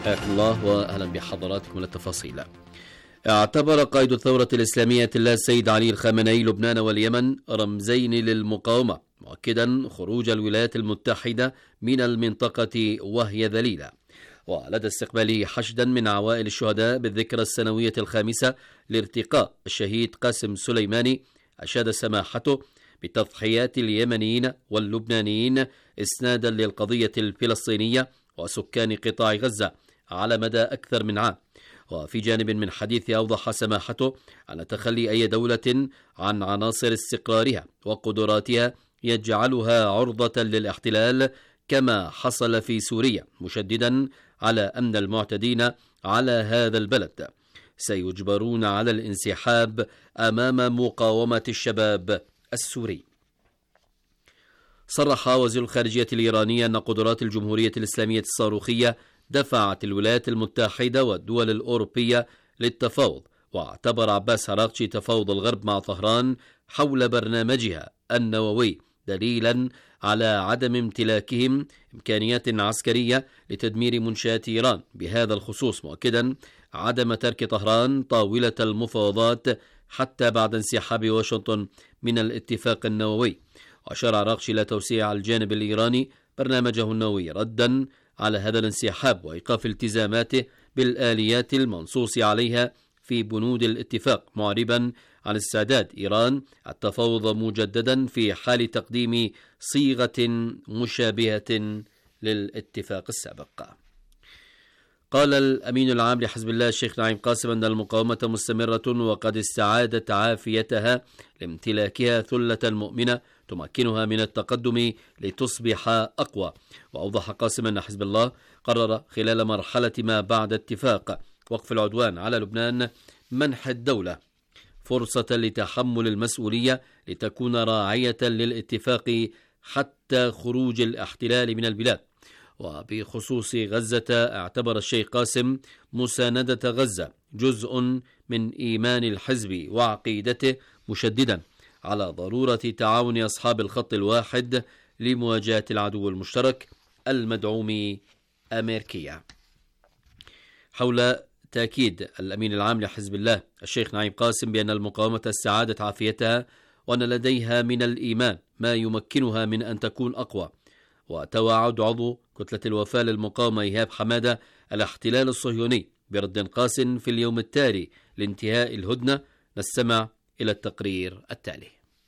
حياكم الله وأهلا بحضراتكم للتفاصيل. اعتبر قائد الثورة الإسلامية الله السيد علي الخامنئي لبنان واليمن رمزين للمقاومة، مؤكدا خروج الولايات المتحدة من المنطقة وهي ذليلة. ولدى استقباله حشدا من عوائل الشهداء بالذكرى السنوية الخامسة لارتقاء الشهيد قاسم سليماني، أشاد سماحته بتضحيات اليمنيين واللبنانيين إسنادا للقضية الفلسطينية وسكان قطاع غزة على مدى أكثر من عام. وفي جانب من حديث أوضح سماحته أن تخلي أي دولة عن عناصر استقرارها وقدراتها يجعلها عرضة للاحتلال كما حصل في سوريا، مشددا على أن المعتدين على هذا البلد سيجبرون على الانسحاب أمام مقاومة الشباب السوري. صرح وزير الخارجية الإيراني أن قدرات الجمهورية الإسلامية الصاروخية دفعت الولايات المتحدة والدول الأوروبية للتفاوض، واعتبر عباس عراقجي تفاوض الغرب مع طهران حول برنامجها النووي دليلا على عدم امتلاكهم إمكانيات عسكرية لتدمير منشآت إيران بهذا الخصوص، مؤكدا عدم ترك طهران طاولة المفاوضات حتى بعد انسحاب واشنطن من الاتفاق النووي. وأشار عراقجي إلى توسيع الجانب الإيراني برنامجه النووي ردا على هذا الانسحاب وإيقاف التزاماته بالآليات المنصوص عليها في بنود الاتفاق، معربا عن استعداد إيران التفاوض مجددا في حال تقديم صيغة مشابهة للاتفاق السابق. قال الأمين العام لحزب الله الشيخ نعيم قاسم أن المقاومة مستمرة وقد استعادت عافيتها لامتلاكها ثلة مؤمنة تمكنها من التقدم لتصبح أقوى. وأوضح قاسم أن حزب الله قرر خلال مرحلة ما بعد اتفاق وقف العدوان على لبنان منح الدولة فرصة لتحمل المسؤولية لتكون راعية للاتفاق حتى خروج الاحتلال من البلاد. وبخصوص غزة اعتبر الشيخ قاسم مساندة غزة جزء من إيمان الحزب وعقيدته، مشددا على ضرورة تعاون أصحاب الخط الواحد لمواجهة العدو المشترك المدعوم أمريكيا. حول تأكيد الأمين العام لحزب الله الشيخ نعيم قاسم بأن المقاومة استعادت عافيتها وأن لديها من الإيمان ما يمكنها من أن تكون أقوى. وتوعد عضو كتلة الوفاء للمقاومة إيهاب حمادة الاحتلال الصهيوني برد قاس في اليوم التالي لانتهاء الهدنة. نستمع إلى التقرير التالي.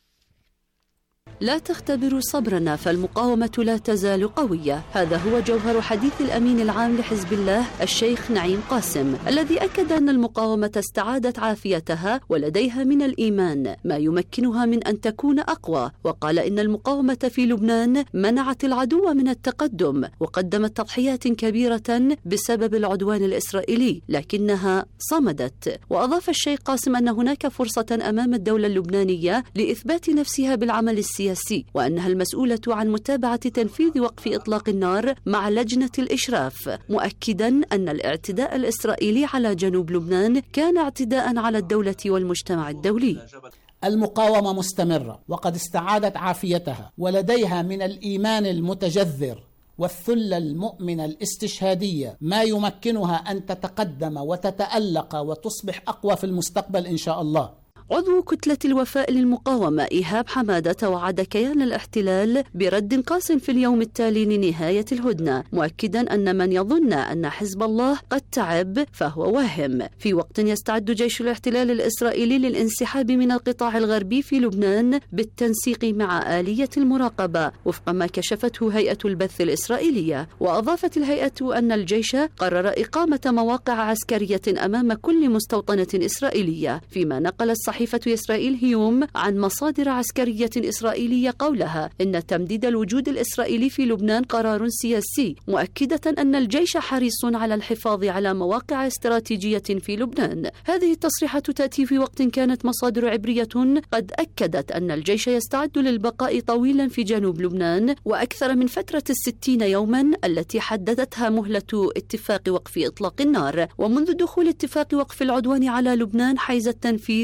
لا تختبروا صبرنا فالمقاومة لا تزال قوية. هذا هو جوهر حديث الأمين العام لحزب الله الشيخ نعيم قاسم، الذي أكد أن المقاومة استعادت عافيتها ولديها من الإيمان ما يمكنها من أن تكون أقوى. وقال إن المقاومة في لبنان منعت العدو من التقدم وقدمت تضحيات كبيرة بسبب العدوان الإسرائيلي، لكنها صمدت. وأضاف الشيخ قاسم أن هناك فرصة أمام الدولة اللبنانية لإثبات نفسها بالعمل السياسي، وأنها المسؤولة عن متابعة تنفيذ وقف إطلاق النار مع لجنة الإشراف، مؤكدا أن الاعتداء الإسرائيلي على جنوب لبنان كان اعتداء على الدولة والمجتمع الدولي. المقاومة مستمرة وقد استعادت عافيتها ولديها من الإيمان المتجذر والثلة المؤمنة الاستشهادية ما يمكنها أن تتقدم وتتألق وتصبح أقوى في المستقبل إن شاء الله. عضو كتلة الوفاء للمقاومة إيهاب حمادة توعد كيان الاحتلال برد قاس في اليوم التالي لنهاية الهدنة، مؤكدا أن من يظن أن حزب الله قد تعب فهو واهم، في وقت يستعد جيش الاحتلال الإسرائيلي للانسحاب من القطاع الغربي في لبنان بالتنسيق مع آلية المراقبة وفق ما كشفته هيئة البث الإسرائيلية. وأضافت الهيئة أن الجيش قرر إقامة مواقع عسكرية أمام كل مستوطنة إسرائيلية، فيما نقل الصحيفة إسرائيل هيوم عن مصادر عسكرية إسرائيلية قولها إن تمديد الوجود الإسرائيلي في لبنان قرار سياسي، مؤكدة أن الجيش حريص على الحفاظ على مواقع استراتيجية في لبنان. هذه التصريحات تأتي في وقت كانت مصادر عبرية قد أكدت أن الجيش يستعد للبقاء طويلا في جنوب لبنان وأكثر من فترة 60 يوما التي حددتها مهلة اتفاق وقف إطلاق النار. ومنذ دخول اتفاق وقف العدوان على لبنان حيز التنفيذ في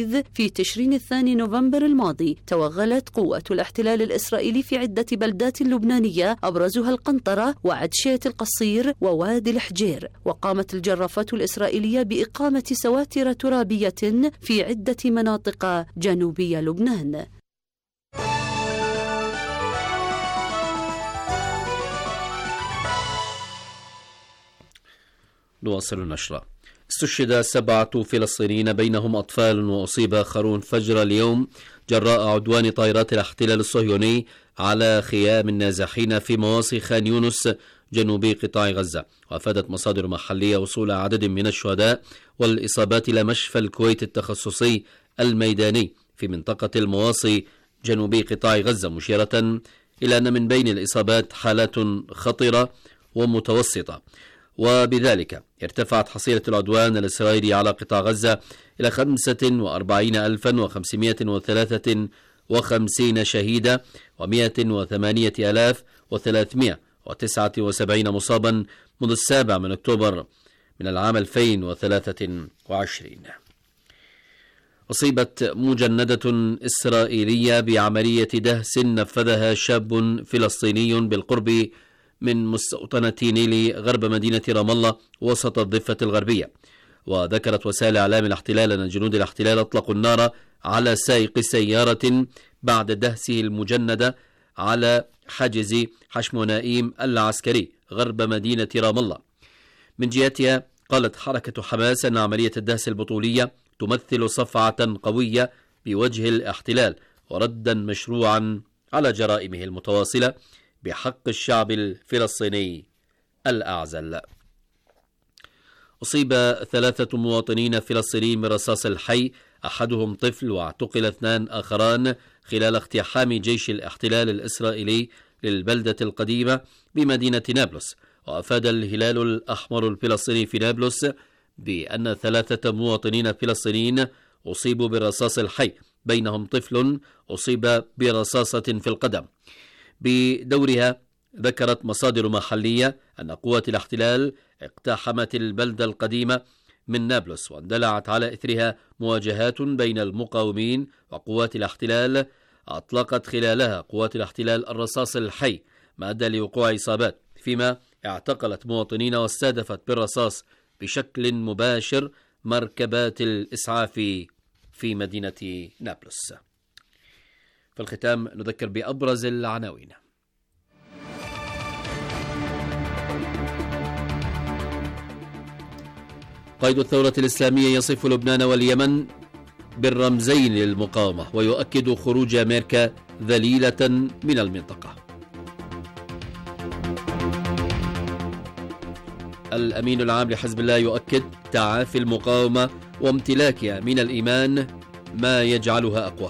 في تشرين الثاني نوفمبر الماضي توغلت قوة الاحتلال الإسرائيلي في عدة بلدات لبنانية أبرزها القنطرة وعدشية القصير ووادي الحجير، وقامت الجرافات الإسرائيلية بإقامة سواتر ترابية في عدة مناطق جنوبي لبنان. نواصل النشرة. استشهد 7 فلسطينيين بينهم أطفال وأصيب آخرون فجر اليوم جراء عدوان طائرات الاحتلال الصهيوني على خيام النازحين في مواصي خان يونس جنوبي قطاع غزة. وأفادت مصادر محلية وصول عدد من الشهداء والإصابات إلى مشفى الكويت التخصصي الميداني في منطقة المواصي جنوبي قطاع غزة، مشيرة إلى أن من بين الإصابات حالات خطرة ومتوسطة، وبذلك ارتفعت حصيلة العدوان الإسرائيلي على قطاع غزة إلى 45,553 شهيدا و108,379 مصابا منذ 7 أكتوبر من العام 2023. أصيبت مجندة إسرائيلية بعملية دهس نفذها شاب فلسطيني بالقرب من مستوطنة نيلي غرب مدينة رام الله وسط الضفة الغربية. وذكرت وسائل إعلام الاحتلال أن جنود الاحتلال أطلقوا النار على سائق سيارة بعد دهسه المجندة على حاجز حشمونائيم العسكري غرب مدينة رام الله. من جهتها قالت حركة حماس أن عملية الدهس البطولية تمثل صفعة قوية بوجه الاحتلال وردا مشروعا على جرائمه المتواصلة بحق الشعب الفلسطيني الأعزل. أصيب 3 مواطنين فلسطينيين برصاص الحي، أحدهم طفل، واعتقل 2 آخران خلال اقتحام جيش الاحتلال الإسرائيلي للبلدة القديمة بمدينة نابلس. وأفاد الهلال الأحمر الفلسطيني في نابلس بأن 3 مواطنين فلسطينيين أصيبوا بالرصاص الحي، بينهم طفل أصيب برصاصة في القدم. بدورها ذكرت مصادر محلية أن قوات الاحتلال اقتحمت البلدة القديمة من نابلس، واندلعت على إثرها مواجهات بين المقاومين وقوات الاحتلال أطلقت خلالها قوات الاحتلال الرصاص الحي، ما أدى لوقوع إصابات، فيما اعتقلت مواطنين واستهدفت بالرصاص بشكل مباشر مركبات الإسعاف في مدينة نابلس. في الختام نذكر بأبرز العناوين. قائد الثورة الإسلامية يصف لبنان واليمن بالرمزين للمقاومة ويؤكد خروج أمريكا ذليلة من المنطقة. الأمين العام لحزب الله يؤكد تعافي المقاومة وامتلاكها من الإيمان ما يجعلها أقوى.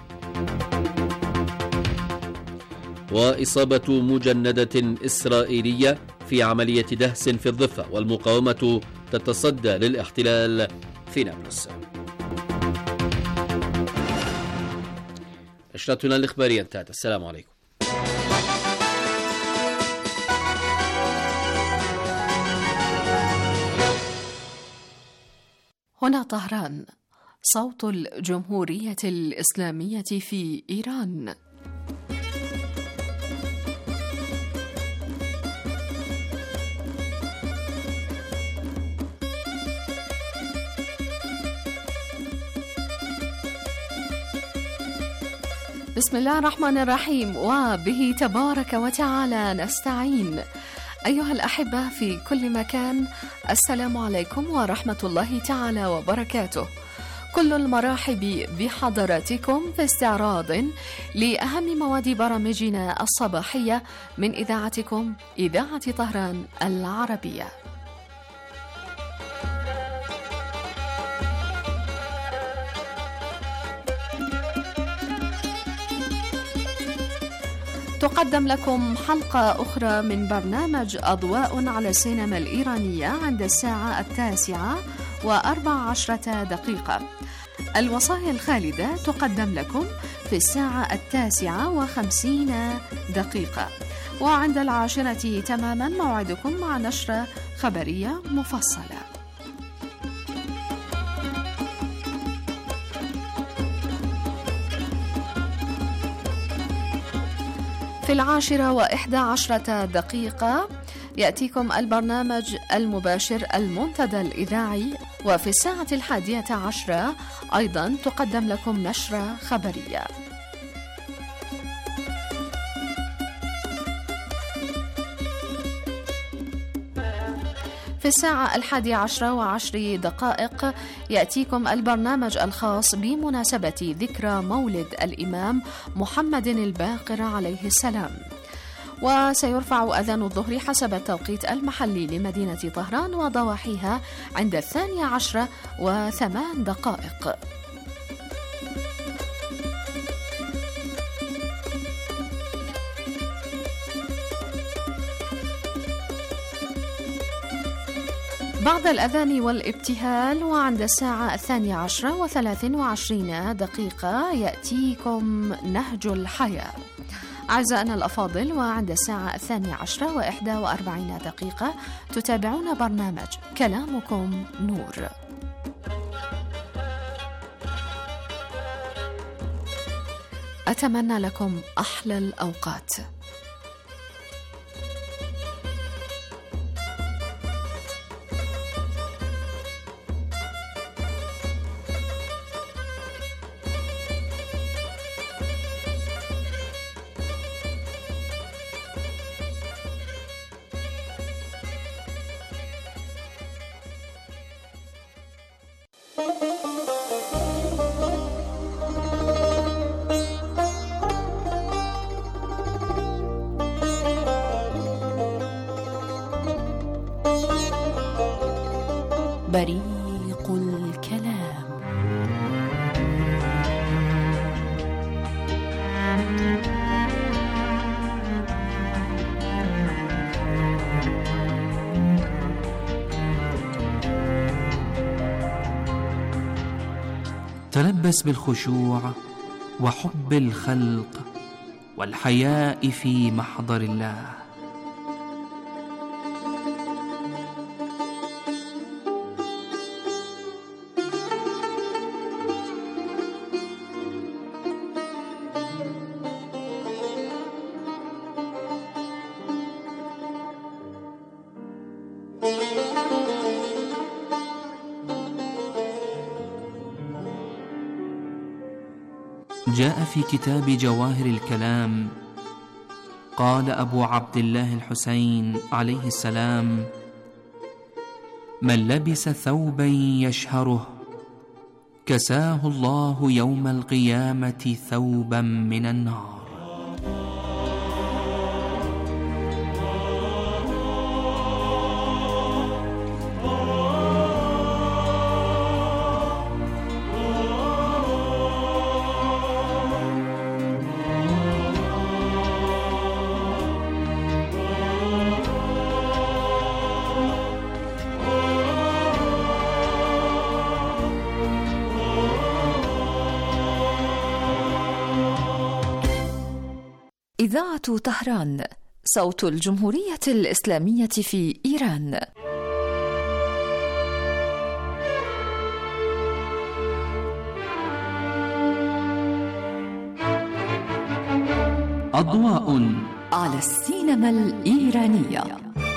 وإصابة مجندة إسرائيلية في عملية دهس في الضفة، والمقاومة تتصدى للاحتلال في نابلس. نشرتنا الإخبارية انتهت. السلام عليكم. هنا طهران، صوت الجمهورية الإسلامية في إيران. بسم الله الرحمن الرحيم، وبه تبارك وتعالى نستعين. أيها الأحبة في كل مكان، السلام عليكم ورحمة الله تعالى وبركاته. كل المرحب بحضراتكم في استعراض لأهم مواد برامجنا الصباحية من إذاعتكم إذاعة طهران العربية. تقدم لكم حلقة أخرى من برنامج أضواء على السينما الإيرانية عند الساعة 9:14. الوصايا الخالدة تقدم لكم في الساعة 9:50، وعند 10 تماما موعدكم مع نشرة خبرية مفصلة. في 10:11 يأتيكم البرنامج المباشر المنتدى الإذاعي، وفي 11:00 أيضا تقدم لكم نشرة خبرية. في 11:10 يأتيكم البرنامج الخاص بمناسبة ذكرى مولد الإمام محمد الباقر عليه السلام، وسيرفع أذان الظهر حسب التوقيت المحلي لمدينة طهران وضواحيها عند 12:08. بعد الأذان والابتهال وعند 12:23 يأتيكم نهج الحياة. أعزائنا الأفاضل، وعند 12:41 تتابعون برنامج كلامكم نور. أتمنى لكم أحلى الأوقات. بريق الكلام. تلبس بالخشوع وحب الخلق والحياء في محضر الله. جاء في كتاب جواهر الكلام، قال أبو عبد الله الحسين عليه السلام: من لبس ثوبا يشهره كساه الله يوم القيامة ثوبا من النار. إذاعة طهران، صوت الجمهورية الإسلامية في إيران. أضواء على السينما الإيرانية.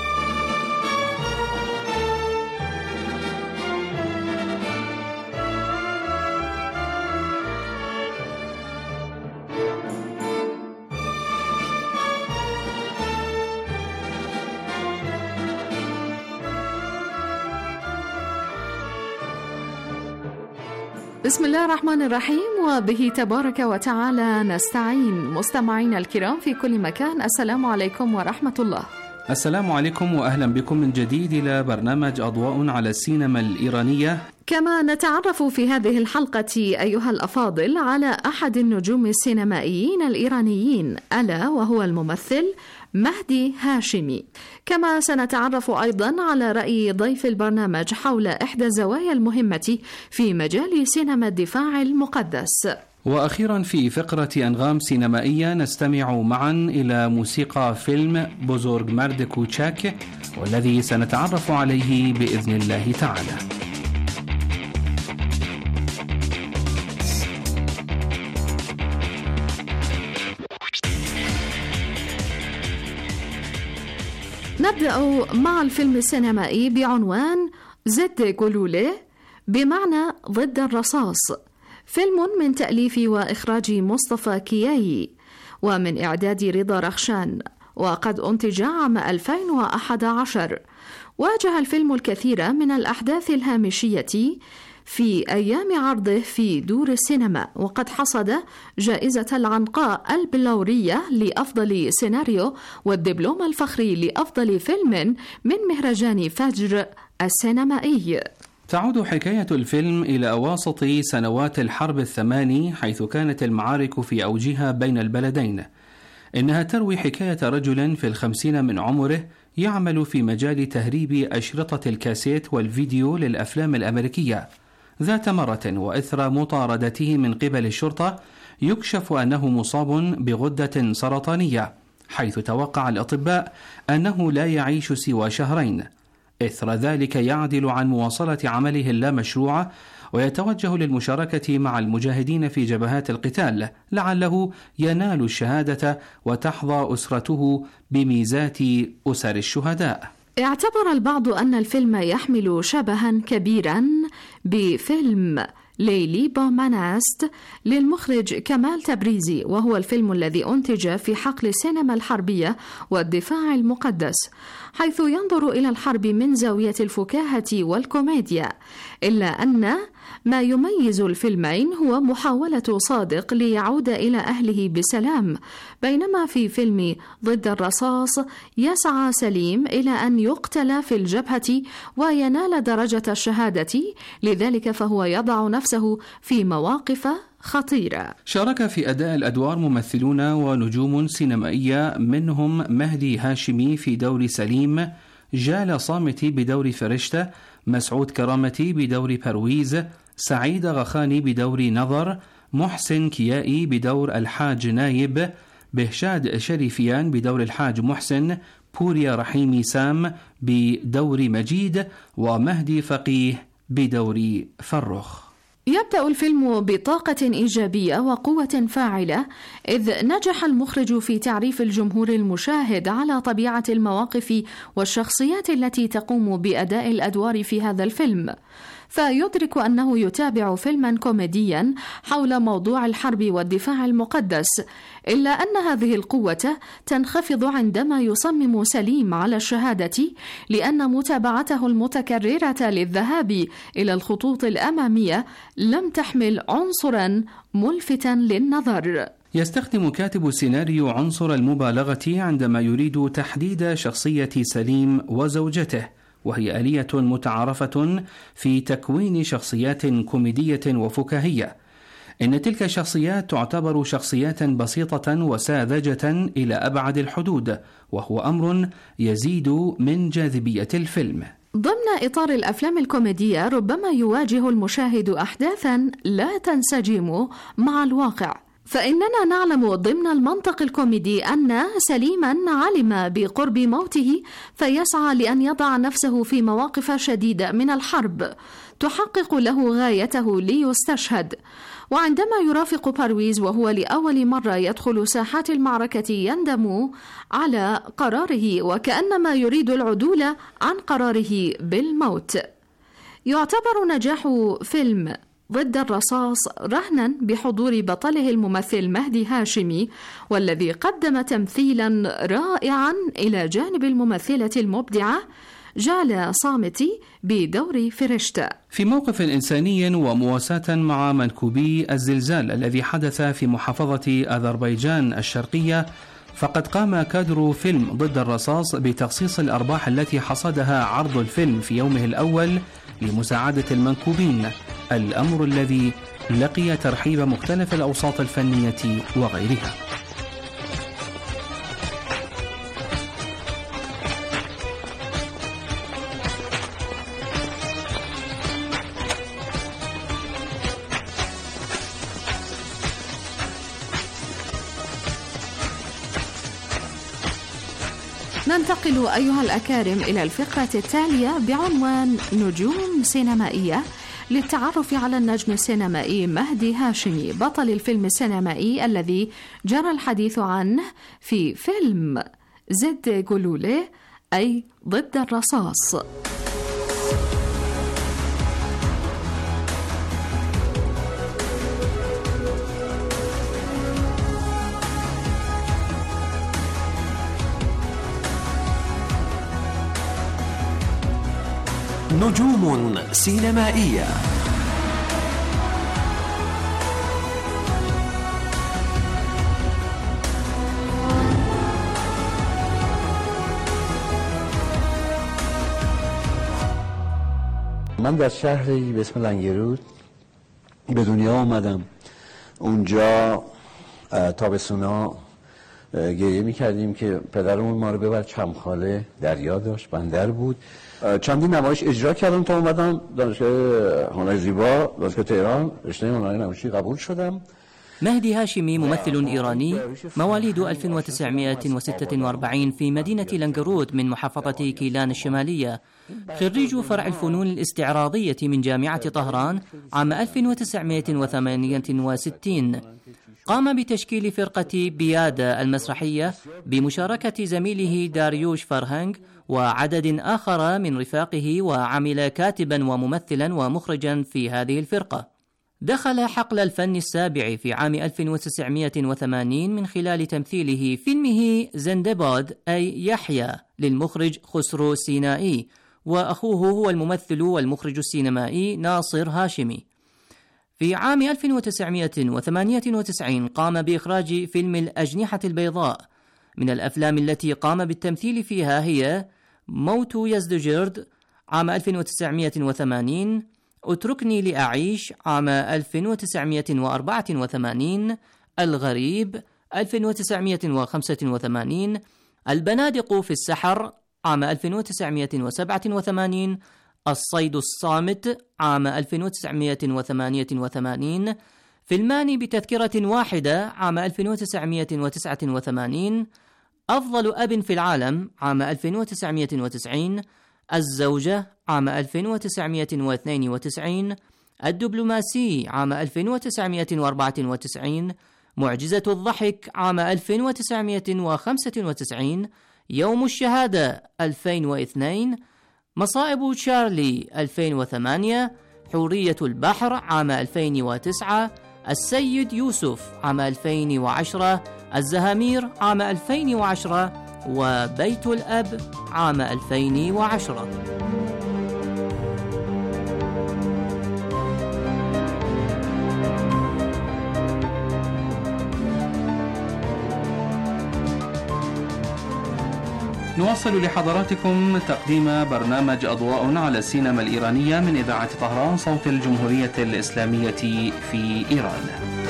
بسم الله الرحمن الرحيم، وبه تبارك وتعالى نستعين. مستمعينا الكرام في كل مكان، السلام عليكم ورحمة الله. السلام عليكم وأهلا بكم من جديد إلى برنامج أضواء على السينما الإيرانية. كما نتعرف في هذه الحلقة أيها الأفاضل على أحد النجوم السينمائيين الإيرانيين، ألا وهو الممثل مهدي هاشمي. كما سنتعرف أيضا على رأي ضيف البرنامج حول إحدى الزوايا المهمة في مجال سينما الدفاع المقدس. وأخيرا في فقرة أنغام سينمائية نستمع معا إلى موسيقى فيلم بوزورغ مرد كوتشاك، والذي سنتعرف عليه بإذن الله تعالى. نبدأ مع الفيلم السينمائي بعنوان زد جلولة بمعنى ضد الرصاص، فيلم من تأليف وإخراج مصطفى كياي ومن إعداد رضا رخشان، وقد أنتج عام 2011. واجه الفيلم الكثير من الأحداث الهامشية في أيام عرضه في دور السينما، وقد حصد جائزة العنقاء البلورية لأفضل سيناريو والدبلوم الفخري لأفضل فيلم من مهرجان فجر السينمائي. تعود حكاية الفيلم إلى أواسط سنوات الحرب الثماني، حيث كانت المعارك في أوجها بين البلدين. إنها تروي حكاية رجل في 50 من عمره يعمل في مجال تهريب أشرطة الكاسيت والفيديو للأفلام الأمريكية. ذات مرة وإثر مطاردته من قبل الشرطة يكشف أنه مصاب بغدة سرطانية، حيث توقع الأطباء أنه لا يعيش سوى شهرين. إثر ذلك يعدل عن مواصلة عمله اللامشروع ويتوجه للمشاركة مع المجاهدين في جبهات القتال لعله ينال الشهادة وتحظى أسرته بميزات أسر الشهداء. اعتبر البعض أن الفيلم يحمل شبها كبيرا بفيلم ليلي بوماناست للمخرج كمال تبريزي، وهو الفيلم الذي أنتج في حقل السينما الحربية والدفاع المقدس، حيث ينظر إلى الحرب من زاوية الفكاهة والكوميديا، إلا أن ما يميز الفيلمين هو محاولة صادق ليعود إلى أهله بسلام، بينما في فيلم ضد الرصاص يسعى سليم إلى أن يقتل في الجبهة وينال درجة الشهادة، لذلك فهو يضع نفسه في مواقف خطيرة. شارك في أداء الأدوار ممثلون ونجوم سينمائية، منهم مهدي هاشمي في دور سليم، جال صامتي بدور فرشتة، مسعود كرامتي بدور برويز، سعيد غخاني بدور نظر، محسن كيائي بدور الحاج نايب، بهشاد شريفيان بدور الحاج محسن، بوريا رحيمي سام بدور مجيد، ومهدي فقيه بدور فرخ. يبدأ الفيلم بطاقة إيجابية وقوة فاعلة، إذ نجح المخرج في تعريف الجمهور المشاهد على طبيعة المواقف والشخصيات التي تقوم بأداء الأدوار في هذا الفيلم، فيدرك أنه يتابع فيلما كوميديا حول موضوع الحرب والدفاع المقدس، إلا أن هذه القوة تنخفض عندما يصمم سليم على الشهادة، لأن متابعته المتكررة للذهاب إلى الخطوط الأمامية لم تحمل عنصرا ملفتا للنظر. يستخدم كاتب السيناريو عنصر المبالغة عندما يريد تحديد شخصية سليم وزوجته، وهي آلية متعارفة في تكوين شخصيات كوميدية وفكاهية. إن تلك الشخصيات تعتبر شخصيات بسيطة وساذجة إلى أبعد الحدود، وهو أمر يزيد من جاذبية الفيلم. ضمن إطار الأفلام الكوميدية ربما يواجه المشاهد أحداثا لا تنسجم مع الواقع، فإننا نعلم ضمن المنطق الكوميدي أن سليما علم بقرب موته، فيسعى لأن يضع نفسه في مواقف شديدة من الحرب تحقق له غايته ليستشهد. وعندما يرافق برويز وهو لأول مرة يدخل ساحات المعركة يندم على قراره وكأنما يريد العدول عن قراره بالموت. يعتبر نجاح فيلم ضد الرصاص رهنا بحضور بطله الممثل مهدي هاشمي، والذي قدم تمثيلا رائعا إلى جانب الممثلة المبدعة جال صامتي بدور فرشتة. في موقف إنساني ومواساة مع منكوبي الزلزال الذي حدث في محافظة أذربيجان الشرقية، فقد قام كادر فيلم ضد الرصاص بتخصيص الأرباح التي حصدها عرض الفيلم في يومه الأول لمساعدة المنكوبين، الأمر الذي لقي ترحيب مختلف الأوساط الفنية وغيرها. ننتقل أيها الأكارم إلى الفقرة التالية بعنوان نجوم سينمائية، للتعرف على النجم السينمائي مهدي هاشمي، بطل الفيلم السينمائي الذي جرى الحديث عنه في فيلم زد جلولة أي ضد الرصاص. نجوم سينمائية. من در شهری به اسم لنگرود به دنیا آمدم. اونجا تابستونا گریه می‌کردیم که پدرمون ما رو ببر چمخاله، دریا داشت، بندر بود. چندین نمایش اجرا کردم تا اومدم دانشگاه هنر زیبا، دانشگاه تهران، رشته هنر نمایشی قبول شدم. مهدي هاشمي ممثل إيراني مواليد 1946 في مدينة لنجرود من محافظة كيلان الشمالية، خريج فرع الفنون الاستعراضية من جامعة طهران عام 1968. قام بتشكيل فرقة بيادة المسرحية بمشاركة زميله داريوش فارهنج وعدد آخر من رفاقه، وعمل كاتبا وممثلا ومخرجا في هذه الفرقة. دخل حقل الفن السابع في عام 1980 من خلال تمثيله فيلمه زندباد أي يحيى للمخرج خسرو سينائي، وأخوه هو الممثل والمخرج السينمائي ناصر هاشمي. في عام 1998 قام بإخراج فيلم الأجنحة البيضاء. من الأفلام التي قام بالتمثيل فيها هي موت يزدجرد عام 1980، اتركني لأعيش عام 1984، الغريب 1985، البنادق في السحر عام 1987، الصيد الصامت عام 1988، فيلمان بتذكرة واحدة عام 1989، أفضل أب في العالم عام 1990، الزوجة عام 1992، الدبلوماسي عام 1994، معجزة الضحك عام 1995، يوم الشهادة 2002، مصائب تشارلي 2008، حورية البحر عام 2009، السيد يوسف عام 2010، الزهامير عام 2010، وبيت الأب عام 2010. نواصل لحضراتكم تقديم برنامج أضواء على السينما الإيرانية من إذاعة طهران صوت الجمهورية الإسلامية في إيران.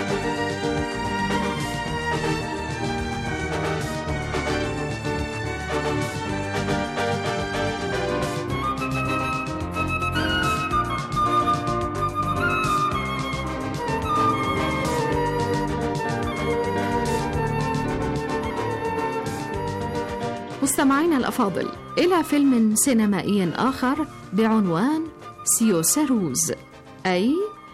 مستمعينا الأفاضل، إلى فيلم سينمائي آخر بعنوان سيوسروز أي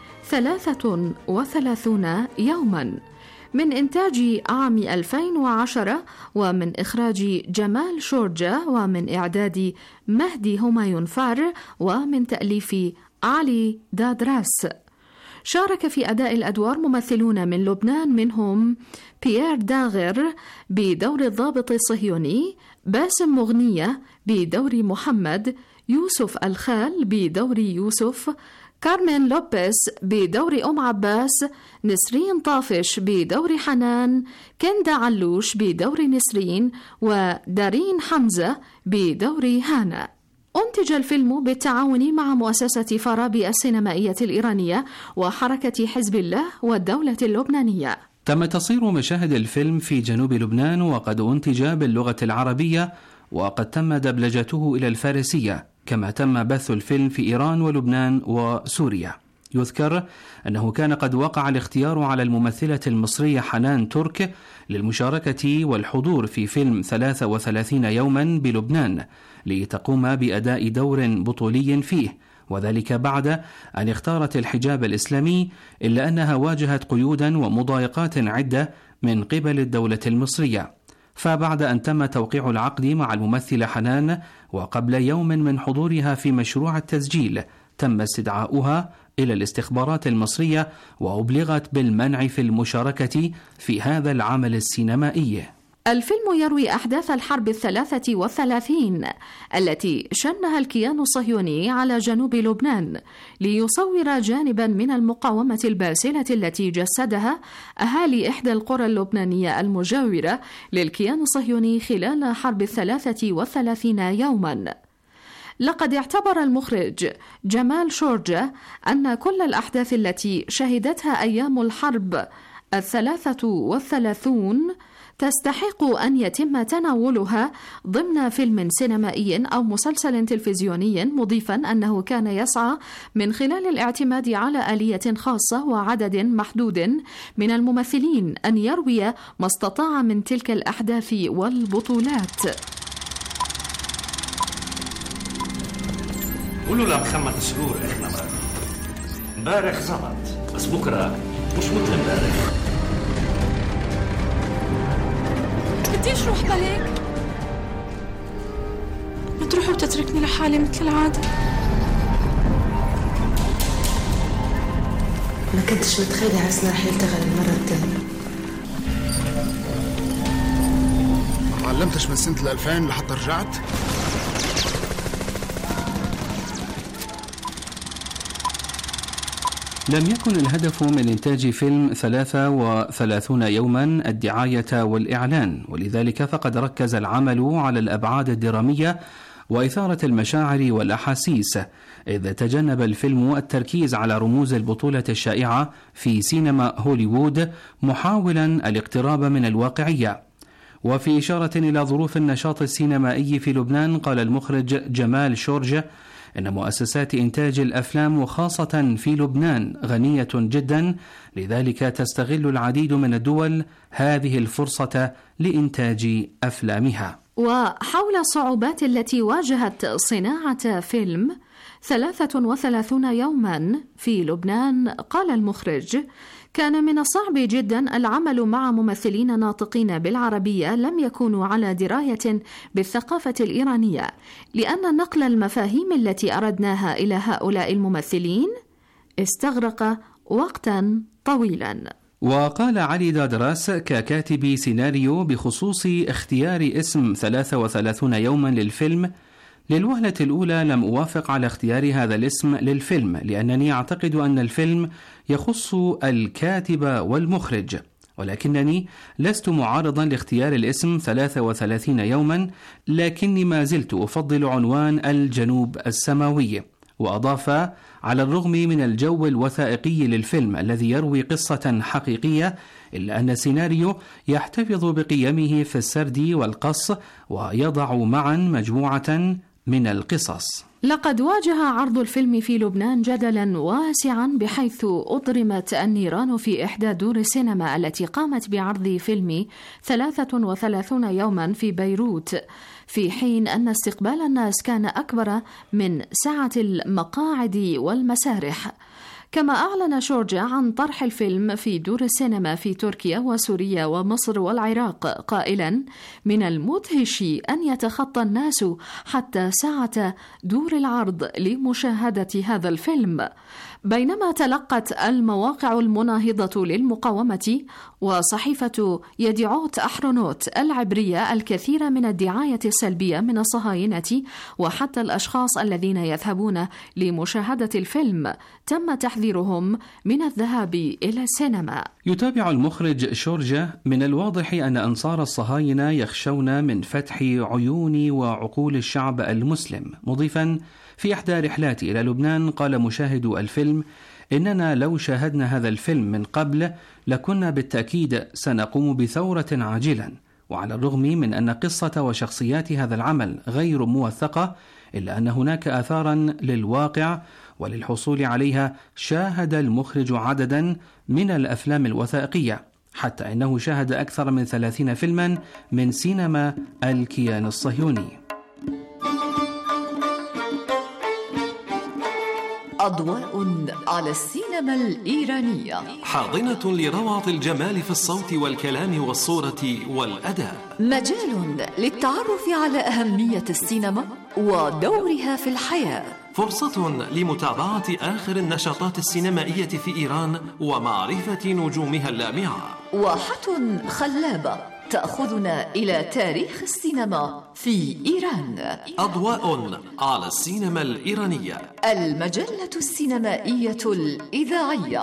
33 يوما، من إنتاج عام 2010 ومن إخراج جمال شورجا ومن إعداد مهدي همايون فار ومن تأليف علي دادراس. شارك في أداء الأدوار ممثلون من لبنان، منهم بيير داغر بدور الضابط الصهيوني، باسم مغنية بدور محمد، يوسف الخال بدور يوسف، كارمين لوبيس بدور أم عباس، نسرين طافش بدور حنان، كندا علوش بدور نسرين، ودارين حمزة بدور هانا. أنتج الفيلم بالتعاون مع مؤسسة فارابي السينمائية الإيرانية وحركة حزب الله والدولة اللبنانية. تم تصوير مشاهد الفيلم في جنوب لبنان، وقد أنتج باللغة العربية، وقد تم دبلجته إلى الفارسية، كما تم بث الفيلم في إيران ولبنان وسوريا. يذكر أنه كان قد وقع الاختيار على الممثلة المصرية حنان ترك للمشاركة والحضور في فيلم 33 يوما بلبنان لتقوم بأداء دور بطولي فيه، وذلك بعد أن اختارت الحجاب الإسلامي، إلا أنها واجهت قيودا ومضايقات عدة من قبل الدولة المصرية. فبعد أن تم توقيع العقد مع الممثلة حنان وقبل يوم من حضورها في مشروع التسجيل تم استدعاؤها إلى الاستخبارات المصرية وأبلغت بالمنع في المشاركة في هذا العمل السينمائي. الفيلم يروي أحداث الحرب 33 التي شنها الكيان الصهيوني على جنوب لبنان ليصور جانبا من المقاومة الباسلة التي جسدها أهالي إحدى القرى اللبنانية المجاورة للكيان الصهيوني خلال حرب 33 يوما. لقد اعتبر المخرج جمال شورجة أن كل الأحداث التي شهدتها أيام الحرب 33 تستحق أن يتم تناولها ضمن فيلم سينمائي أو مسلسل تلفزيوني، مضيفا أنه كان يسعى من خلال الاعتماد على آلية خاصة وعدد محدود من الممثلين أن يروي ما استطاع من تلك الأحداث والبطولات. قولوا لمحمد سرور احنا امبارح زبط، بس بكره مش مثل امبارح. بديش روح بهيك، ما تروح وتتركني لحالي مثل العادة. ما كنتش متخيلة عرسنا رح يلتغى المرة الثانية. ما تعلمتش من سنة 2000 لحتى رجعت؟ لم يكن الهدف من إنتاج فيلم 33 يوما الدعاية والإعلان، ولذلك فقد ركز العمل على الأبعاد الدرامية وإثارة المشاعر والأحاسيس، إذ تجنب الفيلم التركيز على رموز البطولة الشائعة في سينما هوليوود، محاولا الاقتراب من الواقعية. وفي إشارة إلى ظروف النشاط السينمائي في لبنان، قال المخرج جمال شورجة إن مؤسسات إنتاج الأفلام وخاصة في لبنان غنية جدا، لذلك تستغل العديد من الدول هذه الفرصة لإنتاج أفلامها. وحول الصعوبات التي واجهت صناعة فيلم 33 يوما في لبنان، قال المخرج: كان من الصعب جدا العمل مع ممثلين ناطقين بالعربية لم يكونوا على دراية بالثقافة الإيرانية، لأن نقل المفاهيم التي أردناها إلى هؤلاء الممثلين استغرق وقتا طويلا. وقال علي دادراس ككاتب سيناريو بخصوص اختيار اسم 33 يوما للفيلم: للوهلة الأولى لم أوافق على اختيار هذا الاسم للفيلم، لأنني أعتقد أن الفيلم يخص الكاتب والمخرج، ولكنني لست معارضا لاختيار الاسم 33 يوما، لكني ما زلت أفضل عنوان الجنوب السماوي. وأضاف: على الرغم من الجو الوثائقي للفيلم الذي يروي قصة حقيقية، إلا أن السيناريو يحتفظ بقيمه في السرد والقص ويضع معا مجموعة من القصص. لقد واجه عرض الفيلم في لبنان جدلا واسعا، بحيث أضرمت النيران في إحدى دور السينما التي قامت بعرض فيلم 33 يوما في بيروت، في حين أن استقبال الناس كان أكبر من سعة المقاعد والمسارح. كما أعلن شورجة عن طرح الفيلم في دور السينما في تركيا وسوريا ومصر والعراق، قائلا: من المدهش أن يتخطى الناس حتى ساعة دور العرض لمشاهدة هذا الفيلم. بينما تلقت المواقع المناهضة للمقاومة وصحيفة يديعوت أحرونوت العبرية الكثير من الدعاية السلبية من الصهاينة وحتى الأشخاص الذين يذهبون لمشاهدة الفيلم تم تحذيرهم من الذهاب إلى السينما. يتابع المخرج شورجة: من الواضح أن أنصار الصهاينة يخشون من فتح عيون وعقول الشعب المسلم، مضيفا: في إحدى رحلاتي إلى لبنان قال مشاهد الفيلم: إننا لو شاهدنا هذا الفيلم من قبل لكنا بالتأكيد سنقوم بثورة عاجلا. وعلى الرغم من أن قصة وشخصيات هذا العمل غير موثقة، إلا أن هناك آثارا للواقع وللحصول عليها شاهد المخرج عددا من الأفلام الوثائقية، حتى أنه شاهد أكثر من 30 فيلما من سينما الكيان الصهيوني. أضواء على السينما الإيرانية، حاضنة لروعة الجمال في الصوت والكلام والصورة والأداء، مجال للتعرف على أهمية السينما ودورها في الحياة، فرصة لمتابعة آخر النشاطات السينمائية في إيران ومعرفة نجومها اللامعة، واحة خلابة تأخذنا إلى تاريخ السينما في إيران. أضواء على السينما الإيرانية، المجلة السينمائية الإذاعية.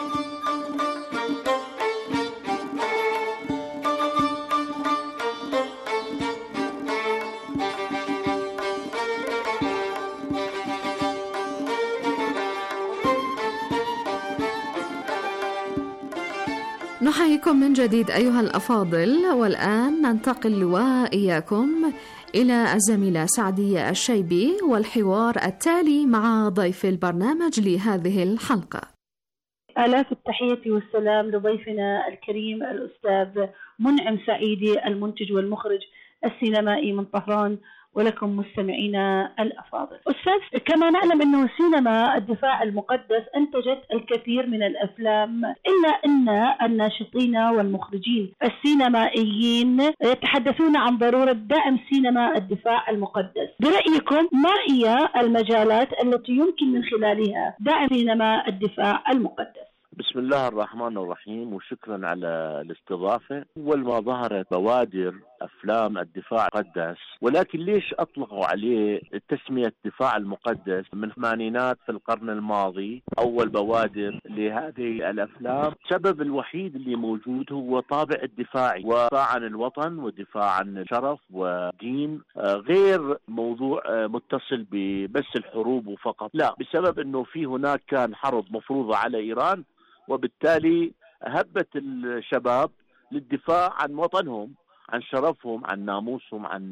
نحييكم من جديد أيها الأفاضل، والآن ننتقل وإياكم إلى الزميلة سعدية الشيبي والحوار التالي مع ضيف البرنامج لهذه الحلقة. آلاف التحية والسلام لضيفنا الكريم الأستاذ منعم سعيدي، المنتج والمخرج السينمائي من طهران، ولكم مستمعينا الأفاضل. أستاذ، كما نعلم أنه سينما الدفاع المقدس أنتجت الكثير من الأفلام، إلا أن الناشطين والمخرجين السينمائيين يتحدثون عن ضرورة دعم سينما الدفاع المقدس. برأيكم ما هي المجالات التي يمكن من خلالها دعم سينما الدفاع المقدس؟ بسم الله الرحمن الرحيم، وشكرا على الاستضافة. أول ما ظهرت بوادر أفلام الدفاع المقدس، ولكن ليش أطلقوا عليه تسمية الدفاع المقدس؟ من الثمانينات في القرن الماضي أول بوادر لهذه الأفلام. السبب الوحيد اللي موجود هو طابع الدفاعي، ودفاع عن الوطن ودفاع عن الشرف ودين، غير موضوع متصل ببس الحروب فقط، لا، بسبب أنه في هناك كان حرب مفروضة على إيران، وبالتالي هبت الشباب للدفاع عن وطنهم، عن شرفهم، عن ناموسهم، عن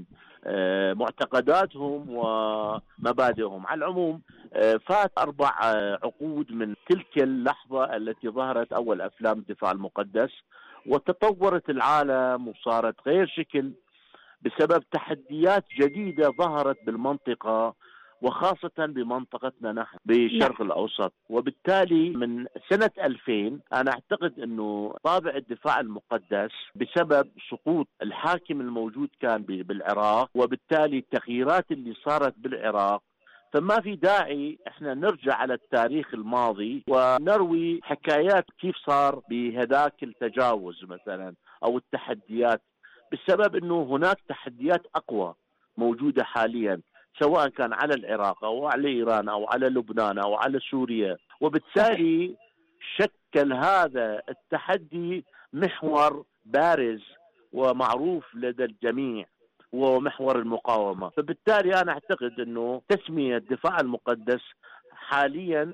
معتقداتهم ومبادئهم. على العموم فات 4 عقود من تلك اللحظة التي ظهرت أول أفلام الدفاع المقدس، وتطورت العالم وصارت غير شكل بسبب تحديات جديدة ظهرت بالمنطقة، وخاصة بمنطقتنا نحن بالشرق الأوسط. وبالتالي من سنة 2000 أنا أعتقد أنه طابع الدفاع المقدس بسبب سقوط الحاكم الموجود كان بالعراق، وبالتالي التغييرات اللي صارت بالعراق، فما في داعي احنا نرجع على التاريخ الماضي ونروي حكايات كيف صار بهذاك التجاوز مثلا أو التحديات، بسبب أنه هناك تحديات أقوى موجودة حاليا، سواء كان على العراق أو على إيران أو على لبنان أو على سوريا. وبالتالي شكل هذا التحدي محور بارز ومعروف لدى الجميع، ومحور المقاومة. فبالتالي أنا أعتقد أنه تسمية الدفاع المقدس حاليا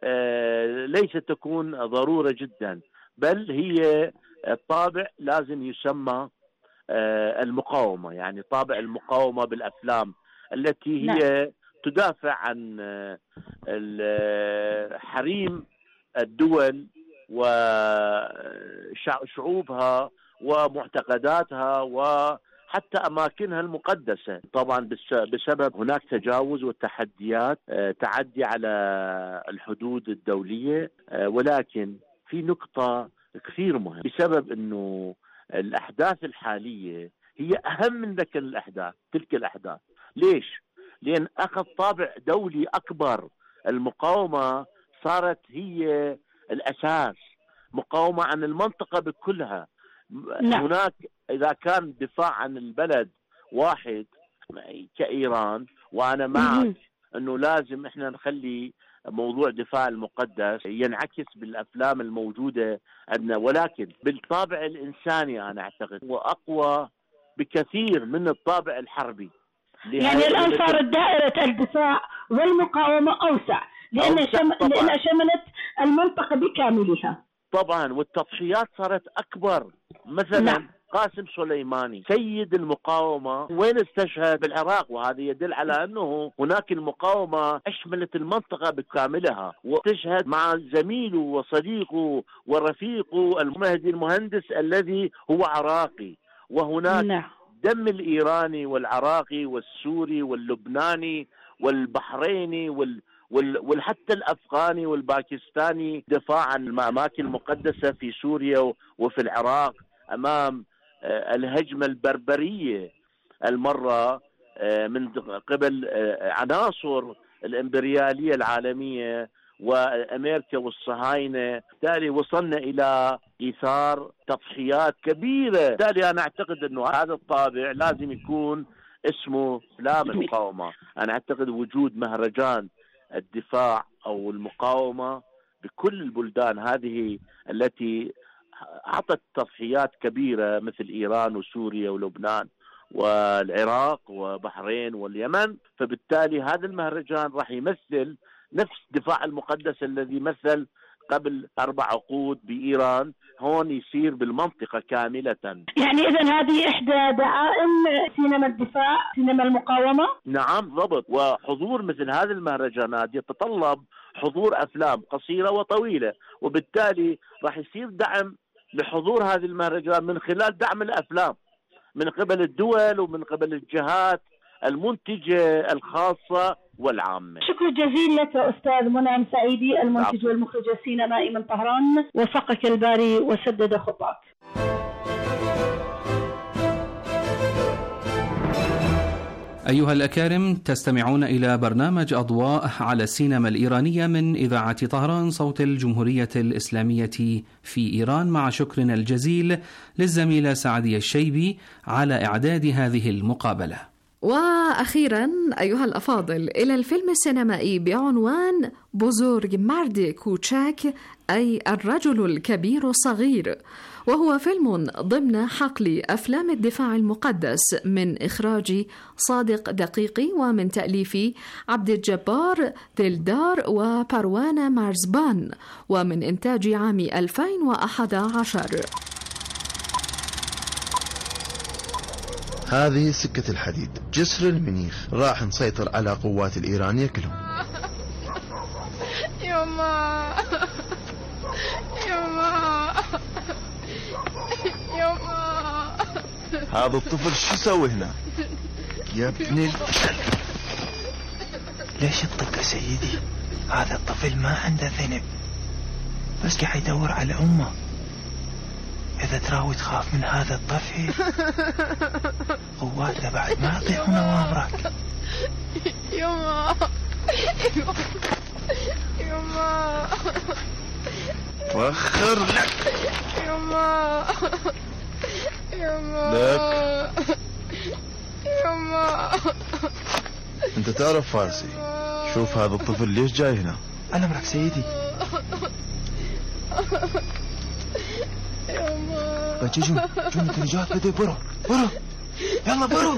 ليس تكون ضرورة جدا، بل هي الطابع لازم يسمى المقاومة، يعني طابع المقاومة بالأفلام التي هي تدافع عن حريم الدول وشعوبها ومعتقداتها وحتى أماكنها المقدسة، طبعا بسبب هناك تجاوز وتحديات، تعدي على الحدود الدولية. ولكن في نقطة كثير مهمة، بسبب أنه الأحداث الحالية هي أهم من تلك الأحداث. ليش؟ لأن أخذ طابع دولي أكبر. المقاومة صارت هي الأساس، مقاومة عن المنطقة بكلها. هناك إذا كان دفاع عن البلد واحد كإيران، وأنا معك أنه لازم إحنا نخلي موضوع دفاع المقدس ينعكس بالأفلام الموجودة عندنا، ولكن بالطابع الإنساني أنا أعتقد هو أقوى بكثير من الطابع الحربي. يعني الآن صارت دائرة الدفاع والمقاومة أوسع، لأن شملت المنطقة بكاملها طبعا، والتضحيات صارت أكبر. مثلا قاسم سليماني سيد المقاومة وين استشهد؟ بالعراق، وهذا يدل على أنه هناك المقاومة أشملت المنطقة بكاملها، واستشهد مع زميله وصديقه ورفيقه المهدي المهندس الذي هو عراقي. وهناك دم الإيراني والعراقي والسوري واللبناني والبحريني وحتى الأفغاني والباكستاني دفاع عن الأماكن المقدسة في سوريا وفي العراق أمام الهجمة البربرية المرة من قبل عناصر الإمبريالية العالمية وأمريكا والصهاينة. بالتالي وصلنا إلى إيثار تضحيات كبيرة. بالتالي أنا أعتقد أنه هذا الطابع لازم يكون اسمه أفلام المقاومة. أنا أعتقد وجود مهرجان الدفاع أو المقاومة بكل البلدان هذه التي أعطت تضحيات كبيرة مثل إيران وسوريا ولبنان والعراق وبحرين واليمن، فبالتالي هذا المهرجان راح يمثل نفس دفاع المقدس الذي مثل قبل 4 عقود بإيران، هون يصير بالمنطقة كاملة. يعني إذن هذه إحدى دعائم سينما الدفاع، سينما المقاومة؟ نعم ضبط. وحضور مثل هذه المهرجانات يتطلب حضور أفلام قصيرة وطويلة، وبالتالي راح يصير دعم لحضور هذه المهرجان من خلال دعم الأفلام من قبل الدول ومن قبل الجهات المنتجة الخاصة والعامة. شكرا جزيلا لك أستاذ منعم سعيدي، المنتج والمخرج السينمائي من طهران. وفقك الباري وسدد خطاك. أيها الأكارم، تستمعون إلى برنامج أضواء على السينما الإيرانية من إذاعة طهران صوت الجمهورية الإسلامية في إيران، مع شكرنا الجزيل للزميلة سعدية الشيبي على إعداد هذه المقابلة. وأخيرا أيها الأفاضل إلى الفيلم السينمائي بعنوان بزرگ مرد کوچک أي الرجل الكبير الصغير، وهو فيلم ضمن حقل أفلام الدفاع المقدس من إخراج صادق دقيقي ومن تأليف عبد الجبار دلدار وبروانة مارزبان ومن إنتاج عام 2011. هذه سكة الحديد، جسر المنيخ، راح نسيطر على قوات الإيرانية كلهم. يما يما يما هذا الطفل شو يسوي هنا؟ يا ابني ليش الطقة سيدي؟ هذا الطفل ما عنده ذنب، بس قاعد يدور على أمه. إذا تراوي تخاف من هذا الطفل قواتنا بعد ما يطيعون أوامرك. يما يما وخر لك يما يما لك. يما انت تعرف فارسي، شوف هذا الطفل ليش جاي هنا. على أمرك سيدي. بجيجون جون الدرجات بدي برو يلا برو.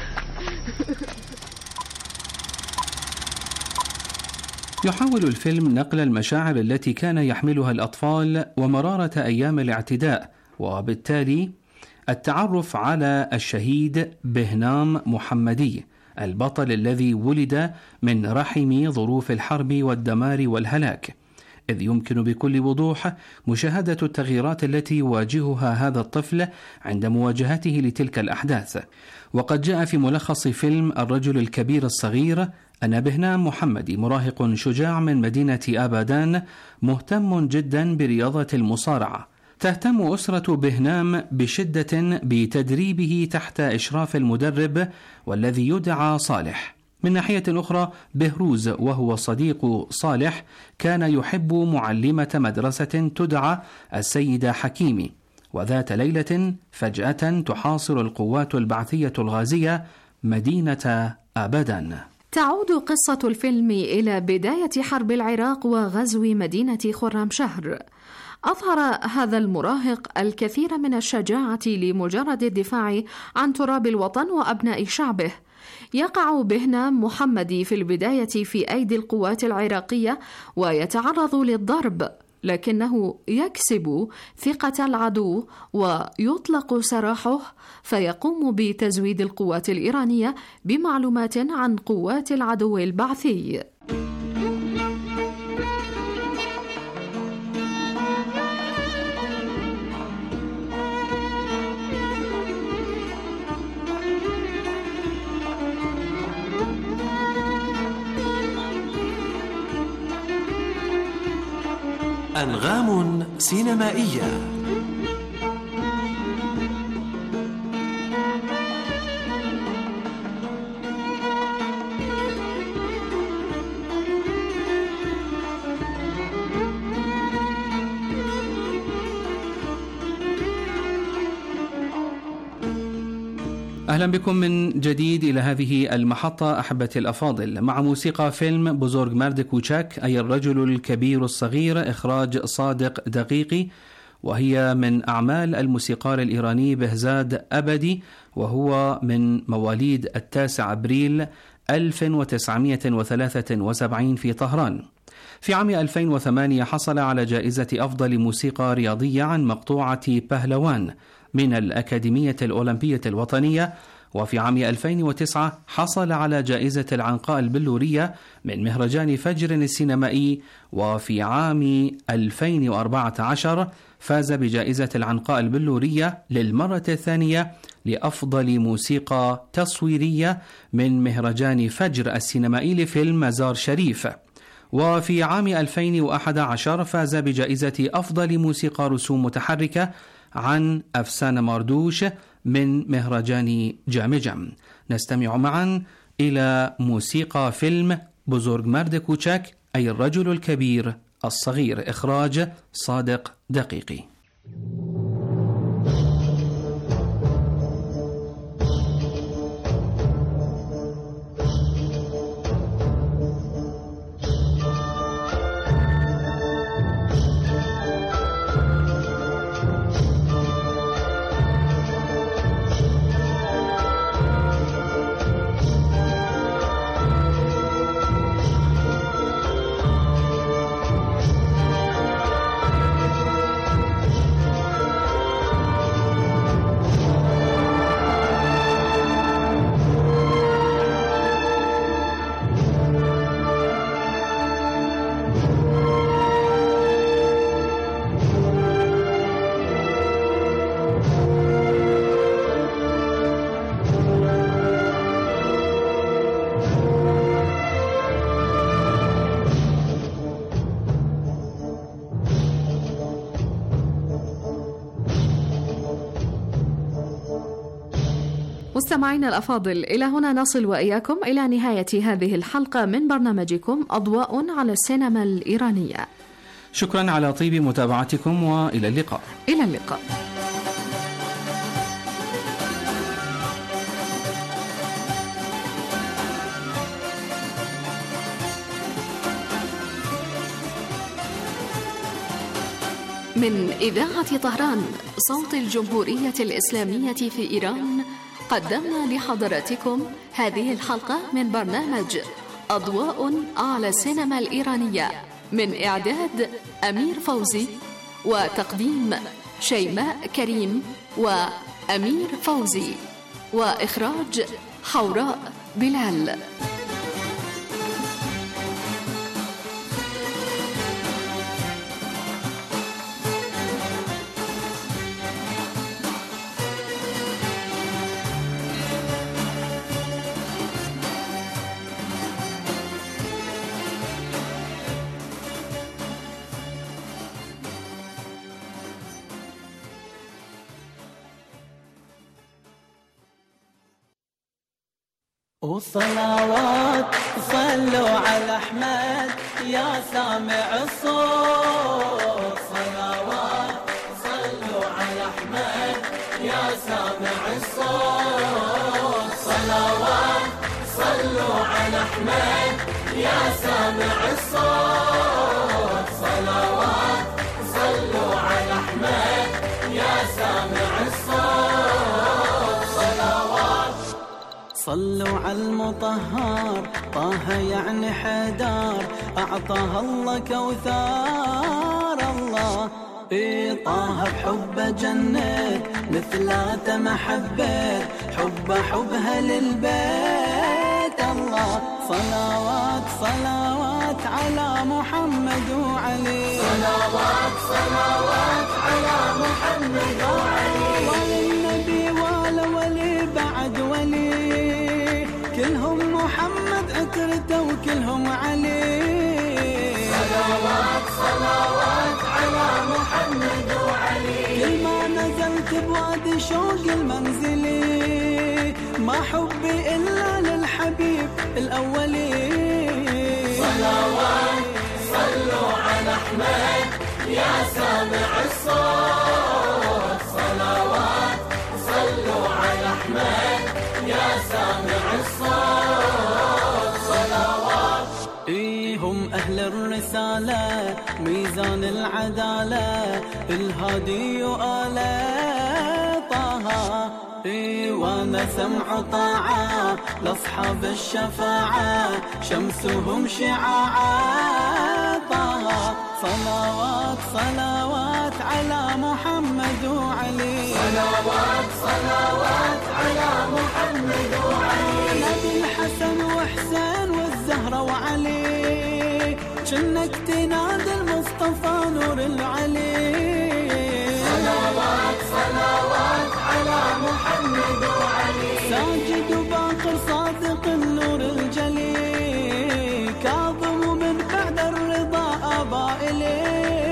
يحاول الفيلم نقل المشاعر التي كان يحملها الأطفال ومرارة أيام الاعتداء، وبالتالي التعرف على الشهيد بهنام محمدي، البطل الذي ولد من رحم ظروف الحرب والدمار والهلاك، إذ يمكن بكل وضوح مشاهدة التغييرات التي يواجهها هذا الطفل عند مواجهته لتلك الأحداث. وقد جاء في ملخص فيلم الرجل الكبير الصغير أن بهنام محمدي مراهق شجاع من مدينة آبادان مهتم جدا برياضة المصارعة. تهتم أسرة بهنام بشدة بتدريبه تحت إشراف المدرب والذي يدعى صالح. من ناحية أخرى بهروز وهو صديق صالح كان يحب معلمة مدرسة تدعى السيدة حكيمي، وذات ليلة فجأة تحاصر القوات البعثية الغازية مدينة آبادان. تعود قصة الفيلم إلى بداية حرب العراق وغزو مدينة خرمشهر. أظهر هذا المراهق الكثير من الشجاعة لمجرد الدفاع عن تراب الوطن وأبناء شعبه. يقع بهنام محمدي في البداية في أيدي القوات العراقية ويتعرض للضرب، لكنه يكسب ثقة العدو ويطلق سراحه، فيقوم بتزويد القوات الإيرانية بمعلومات عن قوات العدو البعثي. أنغام سينمائية. أهلا بكم من جديد إلى هذه المحطة أحبتي الأفاضل، مع موسيقى فيلم بزرگمرد کوچک أي الرجل الكبير الصغير، إخراج صادق دقيقي، وهي من أعمال الموسيقار الإيراني بهزاد أبدي، وهو من مواليد 9 أبريل 1973 في طهران. في عام 2008 حصل على جائزة أفضل موسيقى رياضية عن مقطوعة بهلوان من الأكاديمية الأولمبية الوطنية، وفي عام 2009 حصل على جائزة العنقاء البلورية من مهرجان فجر السينمائي، وفي عام 2014 فاز بجائزة العنقاء البلورية للمرة الثانية لأفضل موسيقى تصويرية من مهرجان فجر السينمائي لفيلم مزار شريف، وفي عام 2011 فاز بجائزة أفضل موسيقى رسوم متحركة عن أفسانة ماردوش من مهرجان جامجم. نستمع معا إلى موسيقى فيلم بزرگمرد کوچک أي الرجل الكبير الصغير، إخراج صادق دقيقي. مستمعينا الأفاضل، إلى هنا نصل وإياكم إلى نهاية هذه الحلقة من برنامجكم أضواء على السينما الإيرانية. شكرا على طيب متابعتكم، وإلى اللقاء. إلى اللقاء. من إذاعة طهران صوت الجمهورية الإسلامية في إيران، قدمنا لحضراتكم هذه الحلقة من برنامج أضواء على السينما الإيرانية، من إعداد أمير فوزي وتقديم شيماء كريم وأمير فوزي، وإخراج حوراء بلال. والصلوات صلوا على أحمد يا سامع الصوت، صلوات صلوا على أحمد يا سامع الصوت، صلوات صلوا على أحمد يا سامع الصوت، صلوات صلوا على أحمد يا سامع الصوت، صلوات صلوا على المطهر طه يعني حدار، أعطاها الله كوثار الله طه بحبه جنة مثلاته محبة، حبها للبيت الله، صلوات صلوات على محمد وعلي، صلوات صلوات على محمد وعلي، والنبي ولا ولي بعد ولي، كلهم محمد عترته وكلهم علي، صلوات صلوات الشوق المنزلي ما حبي إلا للحبيب الأولي. صلوات صلوا على أحمد يا سامع الصوت. صلوات صلوا على أحمد يا سامع الصوت. صلوات. هم أهل الرسالة ميزان العدالة الهادي آل طه. وانا سمع طاعة لأصحاب الشفاعة شمسهم شعاع طه. صلوات صلوات على محمد وعلي. صلوات صلوات على محمد وعلي. نبي الحسن وحسين والزهرة وعلي جنك تنادي المصطفى نور العلي. صلوات صلوات على محمد وعلي. ساجد وباقر صادق النور الجلي كاظم من بعد الرضا أبا إلي.